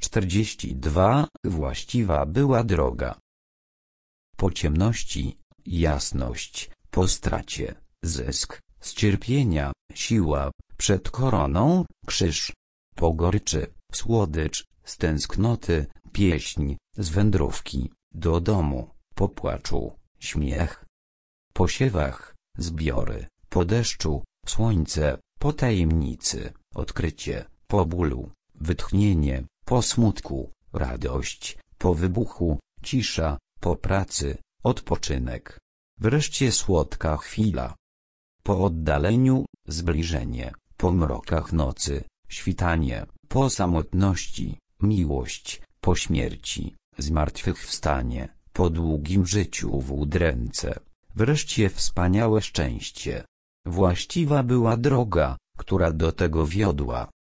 42. Właściwa była droga. Po ciemności, jasność, po stracie, zysk, z cierpienia, siła, przed koroną, krzyż. Po goryczy, słodycz, z tęsknoty, pieśń, z wędrówki, do domu, po płaczu, śmiech. Po siewach, zbiory, po deszczu, słońce, po tajemnicy, odkrycie, po bólu, wytchnienie, po smutku, radość, po wybuchu, cisza, po pracy, odpoczynek. Wreszcie słodka chwila. Po oddaleniu, zbliżenie, po mrokach nocy, świtanie, po samotności, miłość, po śmierci, zmartwychwstanie, po długim życiu w udręce. Wreszcie wspaniałe szczęście. Właściwa była droga, która do tego wiodła.